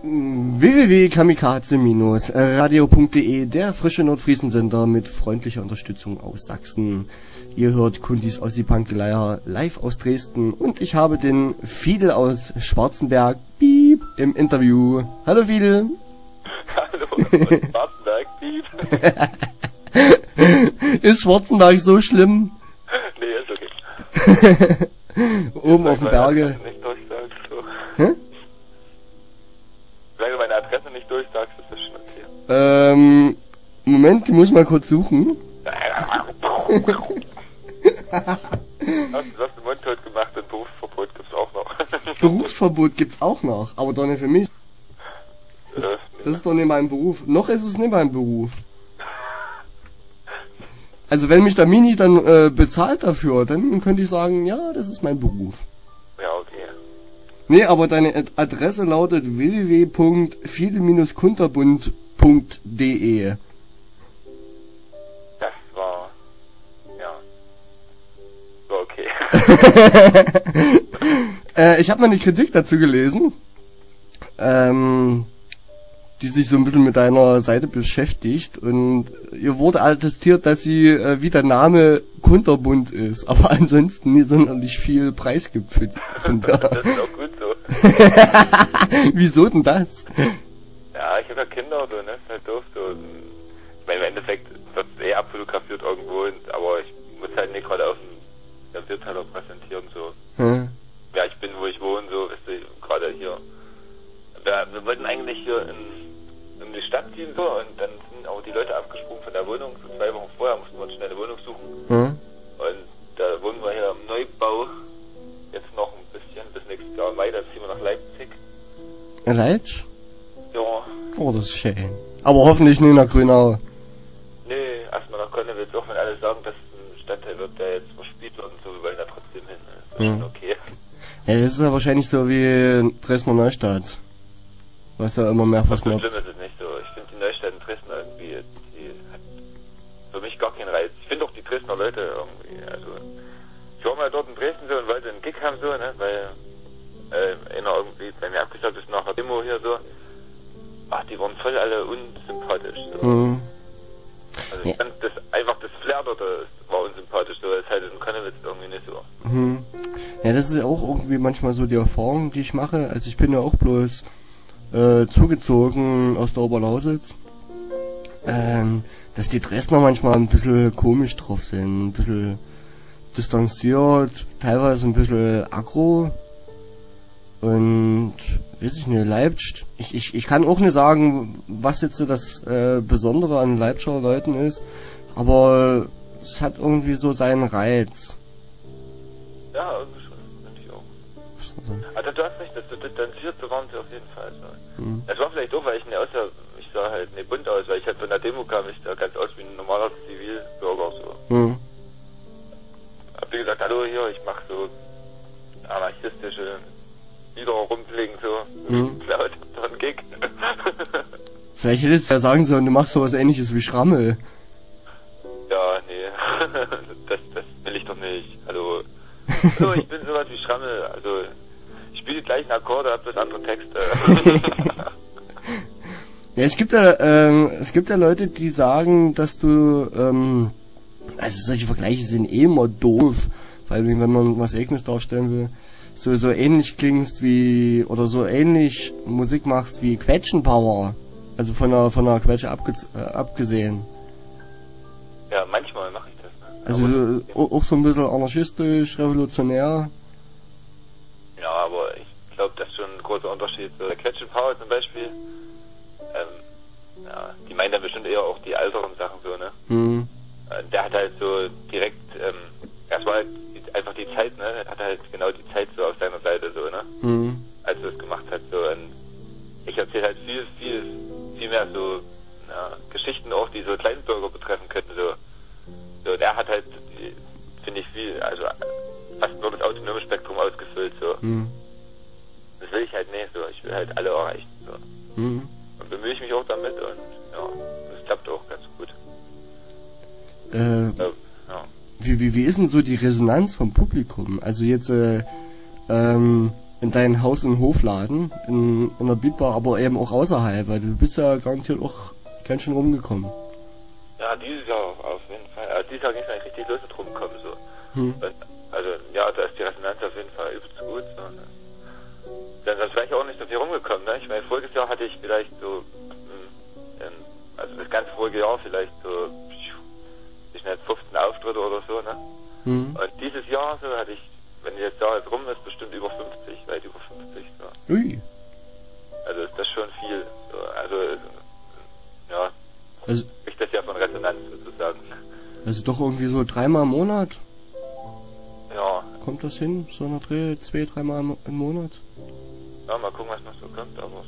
www.kamikaze-radio.de, der frische Nordfriesensender mit freundlicher Unterstützung aus Sachsen. Ihr hört Kundis Ossi-Punk-Leier live aus Dresden und ich habe den Fiedel aus Schwarzenberg Piep im Interview. Hallo Fiedel. Hallo, aus Schwarzenberg Piep. Ist Schwarzenberg so schlimm? Nee, ist okay. Oben auf dem Berge. Nicht durchsagst, so. Hä? Wenn du meine Adresse nicht durchsagst, ist das schon okay. Moment, die muss ich mal kurz suchen. Hast du Mundtot gemacht und Berufsverbot gibt's auch noch. Berufsverbot gibt's auch noch, aber doch nicht für mich. Das ist doch nicht mein Beruf. Noch ist es nicht mein Beruf. Also wenn mich der Mini dann bezahlt dafür, dann könnte ich sagen, ja, das ist mein Beruf. Ja, okay. Nee, aber deine Adresse lautet www.fiedel-kunterbund.de. Das war... ja. War okay. Ich habe mal eine Kritik dazu gelesen, die sich so ein bisschen mit deiner Seite beschäftigt, und ihr wurde attestiert, dass sie wie der Name kunterbunt ist, aber ansonsten nie sonderlich viel Preis gibt von der. Das ist auch gut so. Wieso denn das? Ja, ich habe ja Kinder, so, ne? Ist halt doof, so. Ich meine, im Endeffekt wird es abfotografiert irgendwo, aber ich muss halt nicht gerade auf dem Bierteller präsentieren, so. Hm. Ja, ich bin, wo ich wohne, so, weißt du, gerade hier. Wir wollten eigentlich hier in die Stadt ziehen, so, und dann sind auch die Leute abgesprungen von der Wohnung. So 2 Wochen vorher mussten wir uns schnell eine Wohnung suchen. Hm. Und da wohnen wir hier im Neubau. Jetzt noch ein bisschen, bis nächstes Jahr Mai, dann ziehen wir nach Leipzig. Leipzig? Ja. Oh, das ist schön. Aber hoffentlich nicht nach Grünau. Nee, erstmal nach Konnewitz, auch wenn alle sagen, dass ein Stadtteil wird, der jetzt verspielt wird und so, wir wollen da trotzdem hin. Das ist schon okay. Ja, das ist ja wahrscheinlich so wie Dresdner Neustadt. Was ja immer mehr So versnobbt. schlimm ist es nicht so. Ich finde die Neustadt in Dresden irgendwie, die hat für mich gar keinen Reiz. Ich finde auch die Dresdner Leute irgendwie, also ich war mal dort in Dresden so und wollte einen Gig haben, so, ne, weil einer irgendwie bei mir abgesagt ist nach der Demo hier so. Ach, die waren voll alle unsympathisch, so. Mhm. Also ich fand das Flair dort war unsympathisch, so, das ist halt in Konnewitz irgendwie nicht so. Mhm. Ja, das ist auch irgendwie manchmal so die Erfahrung, die ich mache. Also ich bin ja auch bloß zugezogen aus der Oberlausitz, dass die Dresdner manchmal ein bisschen komisch drauf sind, ein bisschen distanziert, teilweise ein bisschen aggro, und weiß ich nicht, Leipzig, ich kann auch nicht sagen, was jetzt das Besondere an Leipziger Leuten ist, aber es hat irgendwie so seinen Reiz. Ja, irgendwie schon, finde ich auch. Also du hast recht, dass du distanziert, so waren sie auf jeden Fall. So. Mhm. Das war vielleicht auch, weil ich sah halt nicht bunt aus, weil ich halt von der Demo kam, ich sah ganz aus wie ein normaler Zivilbürger, so. Mhm. Hab dir gesagt, hallo hier, ich mach so anarchistische Lieder rumpeln, so. Laut, so ein Gig. Vielleicht hättest du ja sagen sollen, du machst sowas Ähnliches wie Schrammel. Ja, nee, das will ich doch nicht, hallo. So, ich bin sowas wie Schrammel, also ich spiele die gleichen Akkorde, hab bloß andere Texte. Ja, es gibt ja Leute, die sagen, dass du, also solche Vergleiche sind eh immer doof, vor allem wenn man was Eigenes darstellen will, so ähnlich klingst wie, oder so ähnlich Musik machst wie Quetschenpower, also von der Quetsche abgesehen. Ja, manchmal mache ich das. Ne? Also auch so ein bisschen anarchistisch, revolutionär. Ja, aber ich glaube, das ist schon ein großer Unterschied. So, der Quetschenpower zum Beispiel, ja, die meinen dann bestimmt eher auch die älteren Sachen so, ne? Mhm. Der hat halt so direkt, erstmal halt einfach die Zeit, ne? Er hat halt genau die Zeit so auf seiner Seite so, ne? Mhm. Als er es gemacht hat, so. Und ich erzähle halt viel mehr so, ja, Geschichten auch, die so Kleinbürger betreffen könnten, so. So, der hat halt, finde ich, also fast nur das autonome Spektrum ausgefüllt, so. Mhm. Das will ich halt nicht, so. Ich will halt alle erreichen, so. Mhm. Und bemühe ich mich auch damit und, ja, das klappt auch ganz gut. Ja. Wie ist denn so die Resonanz vom Publikum? Also jetzt, in deinen Haus- und Hofladen, in der Beatbar, aber eben auch außerhalb, weil du bist ja garantiert auch ganz schön rumgekommen. Ja, dieses Jahr auf jeden Fall. Also dieses Jahr ging es eigentlich richtig los mit rumkommen, so. Also, ja, da ist die Resonanz auf jeden Fall übelst gut, so, ne? Dann wäre ich auch nicht so viel rumgekommen, ne? Ich meine, voriges Jahr hatte ich vielleicht so, also das ganze vorige Jahr vielleicht so, ich nicht 15 Auftritte oder so, ne? Und dieses Jahr so hatte ich, wenn jetzt Jahr jetzt rum ist, bestimmt über 50, weit über 50, so. Ui. Also ist das schon viel, so. Also, ja. Also, ich das ja von Resonanz sozusagen. Also doch irgendwie so 3-mal im Monat? Ja. Kommt das hin? So einer Dreh, 2-3 Mal im Monat? Ja, mal gucken, was noch so kommt, aber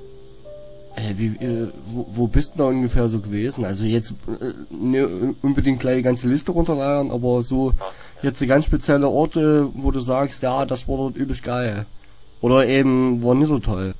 wo bist du da ungefähr so gewesen? Also jetzt ne, unbedingt gleich die ganze Liste runterladen, aber so jetzt ganz spezielle Orte, wo du sagst, ja, das war dort übelst geil. Oder eben war nicht so toll.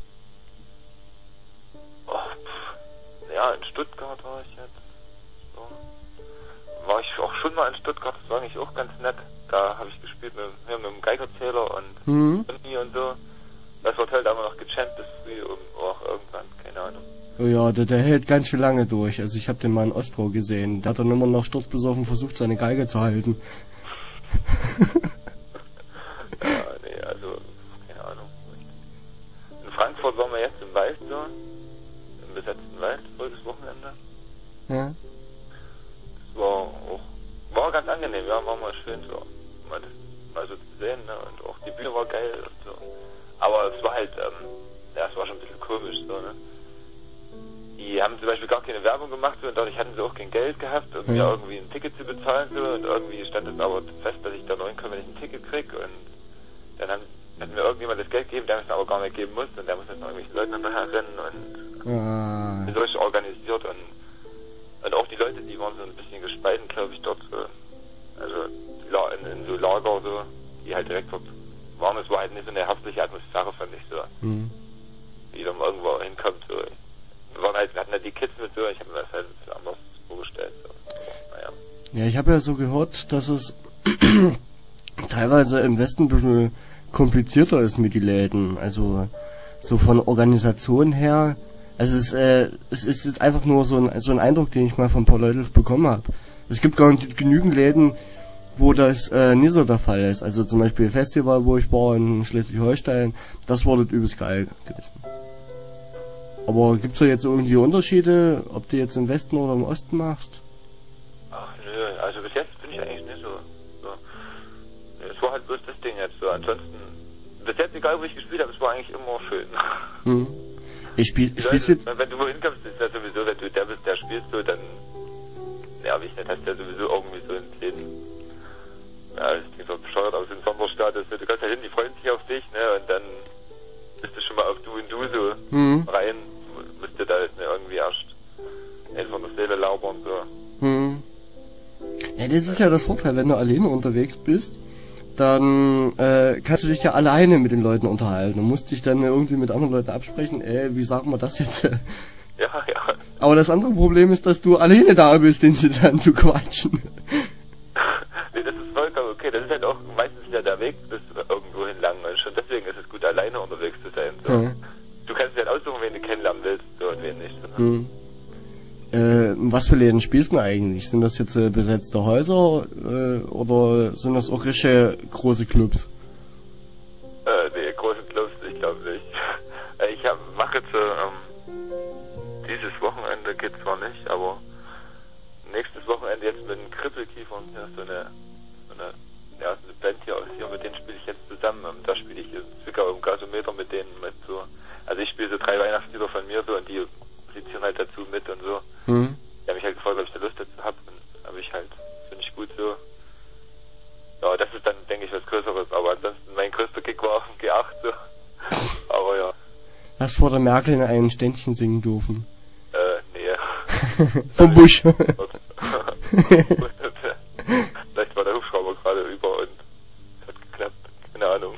Ja, in Stuttgart war ich jetzt. So. War ich auch schon mal in Stuttgart, das war eigentlich auch ganz nett. Da habe ich gespielt mit einem Geigerzähler und so. Das wird halt aber noch gechampt bis früh auch irgendwann, keine Ahnung. Oh ja, der hält ganz schön lange durch. Also ich habe den mal in Ostrau gesehen. Der hat dann immer noch sturzbesoffen versucht, seine Geige zu halten. Ja, nee, also, keine Ahnung. In Frankfurt waren wir jetzt im Wald so. Im besetzten Wald, voriges Wochenende. Ja. Das war ganz angenehm, ja, war mal schön so. Mal so zu sehen, ne, und auch die Bühne war geil und so. Aber es war halt, ja, es war schon ein bisschen komisch, so, ne. Die haben zum Beispiel gar keine Werbung gemacht, so, und dadurch hatten sie auch kein Geld gehabt, um mir irgendwie ein Ticket zu bezahlen, so, und irgendwie stand es aber fest, dass ich da nur hinkomme, wenn ich ein Ticket krieg, und dann hat mir irgendjemand das Geld gegeben, der mir es aber gar nicht geben musste, und der muss jetzt noch irgendwelchen Leuten hinterher rennen, und so organisiert, und auch die Leute, die waren so ein bisschen gespalten, glaube ich, dort, so. Also in so Lager, so, die halt direkt dort waren. Es war halt nicht so eine herzliche Atmosphäre, fand ich so. Wie man irgendwo hinkommt, so. Wir hatten halt die Kids mit so, ich habe mir das halt ein bisschen anders vorgestellt, so. Naja. Ja, ich habe ja so gehört, dass es teilweise im Westen ein bisschen komplizierter ist mit den Läden. Also so von Organisation her. Also es ist jetzt einfach nur so ein Eindruck, den ich mal von ein paar Leuten bekommen habe. Es gibt gar nicht genügend Läden, wo das nicht so der Fall ist. Also zum Beispiel Festival, wo ich war in Schleswig-Holstein, das war dort übelst geil gewesen. Aber gibt's da jetzt irgendwie Unterschiede, ob du jetzt im Westen oder im Osten machst? Ach nö, also bis jetzt bin ich eigentlich nicht so. Es war halt bloß das Ding jetzt so. Ansonsten, bis jetzt egal wo ich gespielt habe, es war eigentlich immer schön. Ich spiel jetzt... Wenn du wohin kommst, ist ja sowieso, wenn du der bist, der spielst so, dann, ja, wie ich nicht, hast du ja sowieso irgendwie so einen Läden. Ja, das klingt so bescheuert, aber so ein Sonderstatus, du kommst da hin, die freuen sich auf dich, ne, und dann bist du schon mal auf Du und Du so rein, musst du da jetzt ne, irgendwie erst einfach von der Seele labern, so. Ja, das ist ja das Vorteil, wenn du alleine unterwegs bist, dann kannst du dich ja alleine mit den Leuten unterhalten und musst dich dann irgendwie mit anderen Leuten absprechen, wie sagen wir das jetzt? Ja. Aber das andere Problem ist, dass du alleine da bist, den sie dann zu quatschen. Nee, das ist vollkommen okay. Das ist halt auch meistens ja der Weg bis irgendwo hin lang. Und schon deswegen ist es gut, alleine unterwegs zu sein. So. Du kannst dir halt aussuchen, wen du kennenlernen willst, so, und wen nicht. So. Was für Läden spielst du eigentlich? Sind das jetzt besetzte Häuser oder sind das auch richtige große Clubs? Nee, große Clubs, ich glaube nicht. Ich mache jetzt dieses Wochenende geht zwar nicht, aber nächstes Wochenende jetzt mit den Krippelkiefern, ja, so eine Band hier aus hier, mit denen spiele ich jetzt zusammen. Da spiele ich in Zwickau im Gasometer mit denen mit so. Also ich spiele so 3 Weihnachtslieder von mir so und die musizieren halt dazu mit und so. Die haben mich halt gefragt, ob ich da Lust dazu habe, und habe ich halt, finde ich gut so. Ja, das ist dann, denke ich, was Größeres, aber ansonsten mein größter Gig war auf dem G8 so. Aber ja. Hast vor der Merkel in einem Ständchen singen dürfen? Nee. Vom Busch. Vielleicht war der Hubschrauber gerade über und es hat geklappt. Keine Ahnung.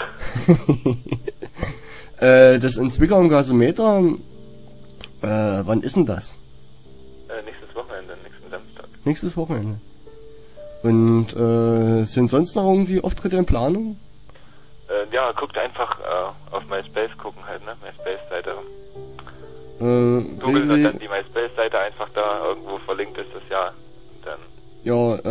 Das in Zwickau im Gasometer, wann ist denn das? Nächstes Wochenende, nächsten Samstag. Nächstes Wochenende. Und sind sonst noch irgendwie Auftritte in Planung? Ja, guckt einfach auf MySpace gucken halt, ne? MySpace-Seite. Googeln und dann die MySpace-Seite einfach da irgendwo verlinkt ist das ja. Und dann ja,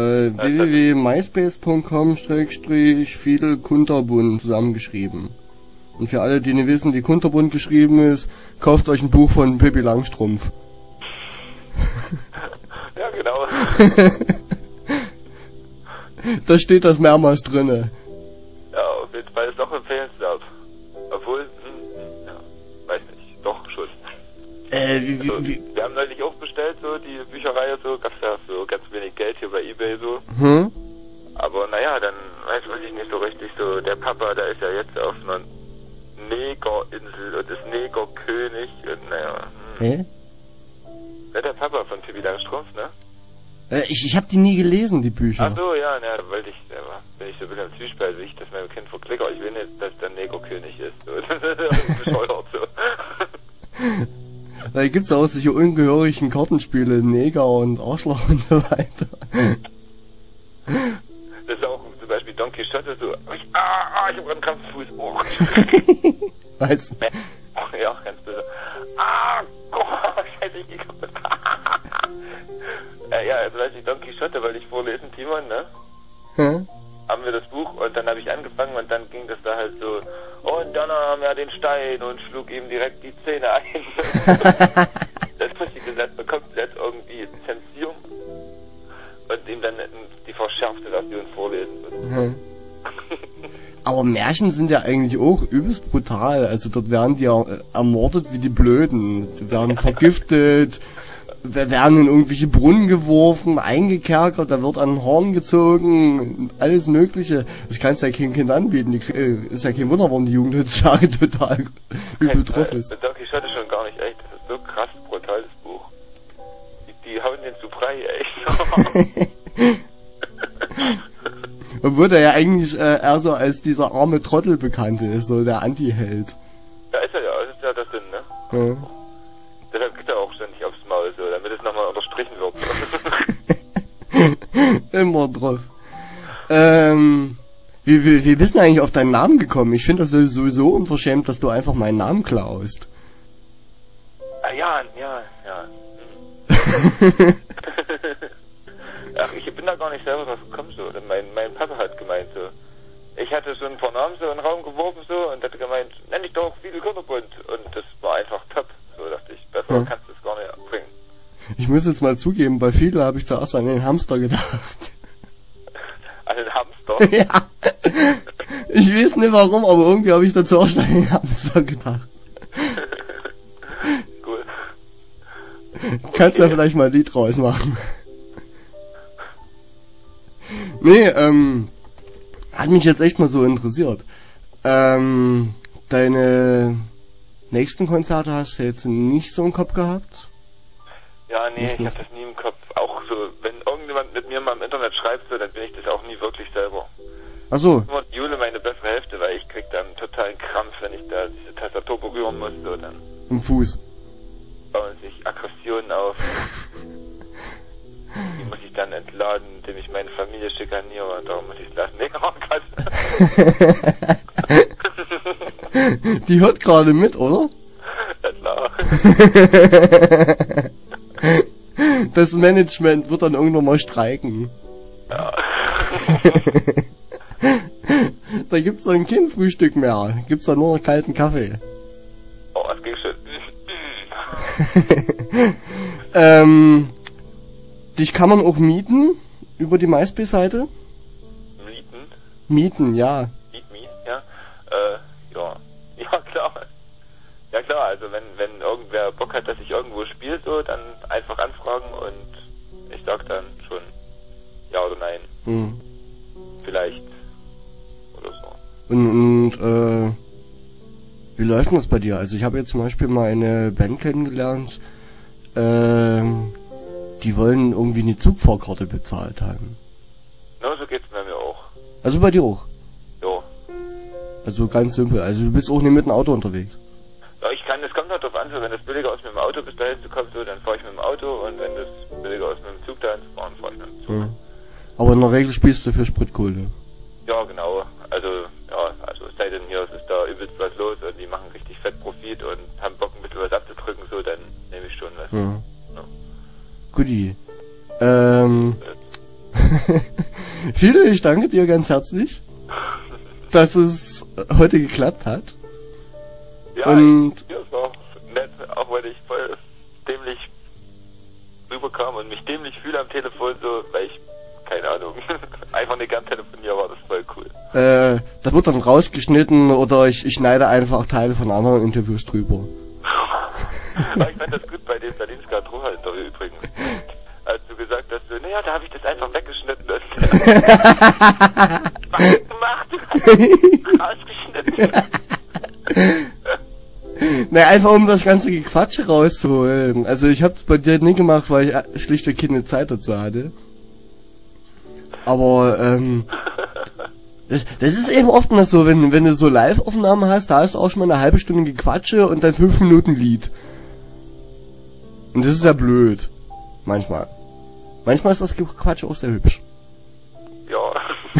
www.myspace.com/Fidel Kunterbund zusammengeschrieben. Und für alle, die nicht wissen, wie Kunterbund geschrieben ist, kauft euch ein Buch von Pippi Langstrumpf. Ja, genau. Da steht das mehrmals drinne. Ja, auf jeden Fall ist doch empfehlenswert. Obwohl, ja, weiß nicht, doch schon. Wir haben neulich auch bestellt, so die Bücherreihe, so gab's ja so ganz wenig Geld hier bei eBay so. Aber naja, dann weiß ich nicht so richtig, so der Papa, der ist ja jetzt auf einer Negerinsel und ist Negerkönig und naja. Hä? Ja, der Papa von Pippi Langstrumpf, ne? Ich hab die nie gelesen, die Bücher. Ach so, ja, da wollte ich, bin ich so ein bisschen im Zwiespalt, wie ich das meinem Kind verklicke, aber ich will nicht, dass der Negerkönig ist. So. Das ist bescheuert so. Da gibt's ja auch solche ungehörigen Kartenspiele, Neger und Arschloch und so weiter. Das ist auch zum Beispiel Don Quixote, so, ich hab gerade einen Krampffuß. Oh. Weißt du? Ach ja, ganz böse. Scheiße, ich geh kaputt. Ja, also weiß ich, Don Quixote wollte ich vorlesen, Timon, ne? Haben wir das Buch und dann habe ich angefangen und dann ging das da halt so, und dann nahm er den Stein und schlug ihm direkt die Zähne ein. Das muss ich gesagt, bekommt jetzt irgendwie Zensium und ihm dann die verschärfte Version vorlesen. Aber Märchen sind ja eigentlich auch übelst brutal. Also dort werden die ja ermordet wie die Blöden. Die werden vergiftet, werden in irgendwelche Brunnen geworfen, eingekerkert, da wird an den Horn gezogen, alles Mögliche. Das kannst du ja kein Kind anbieten. Ist ja kein Wunder, warum die Jugend heutzutage total übel drauf ist. Don Quixote schon gar nicht echt. Das ist so krass brutales Buch. Die hauen den zu frei, echt. Obwohl der ja eigentlich eher so als dieser arme Trottel bekannt ist, so der Anti-Held. Ja, ist er ja, das ist ja das Sinn, ne? Ja. Deshalb geht er auch ständig aufs Maul, so, damit es nochmal unterstrichen wird. Immer drauf. Wie bist du eigentlich auf deinen Namen gekommen? Ich finde das sowieso unverschämt, dass du einfach meinen Namen klaust. Ja. Ach, ich bin da gar nicht selber drauf gekommen, so. Mein Papa hat gemeint, so. Ich hatte so ein paar Namen so in den Raum geworfen, so, und hat gemeint, nenn dich doch Fidel Kunterbund. Und das war einfach top. So dachte ich, besser kannst du es gar nicht bringen. Ich muss jetzt mal zugeben, bei Fidel habe ich zuerst an den Hamster gedacht. An den Hamster? Ja. Ich weiß nicht warum, aber irgendwie habe ich da zuerst an den Hamster gedacht. Cool. Kannst ja vielleicht mal ein Lied draus machen. Nee, hat mich jetzt echt mal so interessiert. Deine nächsten Konzerte hast du jetzt nicht so im Kopf gehabt? Ja, nee, ich hab das nie im Kopf. Auch so, wenn irgendjemand mit mir mal im Internet schreibt, so, dann bin ich das auch nie wirklich selber. Ach so. Nur Jule meine bessere Hälfte, weil ich krieg dann totalen Krampf, wenn ich da diese Tastatur berühren muss, so, dann im Fuß bauen sich Aggressionen auf. Die muss ich dann entladen, indem ich meine Familie schikaniere und darum muss ich es lassen. Nee, Die hört gerade mit, oder? Ja, klar. Das Management wird dann irgendwann mal streiken. Ja. Da gibt's dann kein Frühstück mehr. Gibt's dann nur noch kalten Kaffee. Oh, das ging schon. Dich kann man auch mieten über die MySpace-Seite? Mieten, ja. Ja? Ja. Ja, klar. Ja, klar, also wenn irgendwer Bock hat, dass ich irgendwo spiele, so, dann einfach anfragen und ich sag dann schon ja oder nein. Vielleicht. Oder so. Und wie läuft denn das bei dir? Also ich habe jetzt zum Beispiel mal eine Band kennengelernt, die wollen irgendwie eine Zugfahrkarte bezahlt haben. Na, so geht's bei mir auch. Also bei dir auch? Jo. Also ganz simpel. Also du bist auch nicht mit dem Auto unterwegs? Ja, es kommt halt drauf an, so, wenn das billiger ist mit dem Auto bis dahin zu kommen, so, dann fahre ich mit dem Auto und wenn das billiger ist mit dem Zug dahin zu fahren, fahre ich mit dem Zug. Aber in der Regel spielst du für Spritkohle. Ja, genau. Also ja, also es sei denn hier, es ist da übelst was los und die machen richtig fett Profit und haben Bock ein bisschen was abzudrücken, so, dann nehme ich schon was. Ja. Ja. Guti. Fido, ich danke dir ganz herzlich, dass es heute geklappt hat. Ja, und ja, es war nett, auch weil ich voll dämlich rüberkam und mich dämlich fühle am Telefon, so, weil ich, keine Ahnung, einfach nicht gern telefoniere, war das voll cool. Das wird dann rausgeschnitten oder ich schneide einfach Teile von anderen Interviews drüber. Aber ich fand das gut bei dem Berlinska Droha-Interview übrigens. Als du gesagt hast, so, naja, da habe ich das einfach weggeschnitten. Was gemacht? Du hast rausgeschnitten. Naja, einfach um das ganze Gequatsche rauszuholen. Also ich hab's bei dir nie gemacht, weil ich schlichtweg keine Zeit dazu hatte. Aber, das ist eben oftmals so, wenn du so Live-Aufnahmen hast, da hast du auch schon mal eine halbe Stunde Gequatsche und dann 5 Minuten Lied. Und das ist ja blöd. Manchmal. Manchmal ist das Gequatsche auch sehr hübsch. Ja.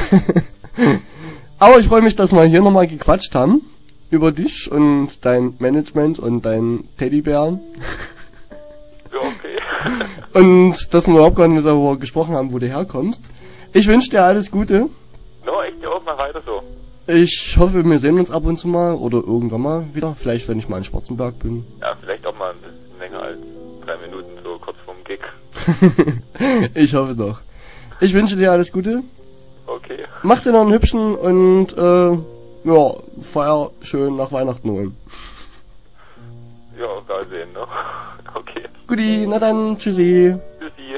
Aber ich freue mich, dass wir hier nochmal gequatscht haben. Über dich und dein Management und deinen Teddybären. Ja, okay. Und dass wir überhaupt gar nicht darüber gesprochen haben, wo du herkommst. Ich wünsche dir alles Gute. No, ich dir auch mal weiter so. Ich hoffe, wir sehen uns ab und zu mal oder irgendwann mal wieder. Vielleicht, wenn ich mal in Schwarzenberg bin. Ja, vielleicht auch mal ein bisschen länger als 3 Minuten, so kurz vorm Gig. Ich hoffe doch. Ich wünsche dir alles Gute. Okay. Mach dir noch einen hübschen und ja, feier schön nach Weihnachten holen. Ja, mal sehen, ne? Okay. Guti, na dann, tschüssi. Tschüssi.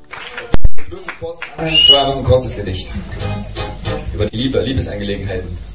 Noch ein kurzes Gedicht über die Liebe, Liebesangelegenheiten.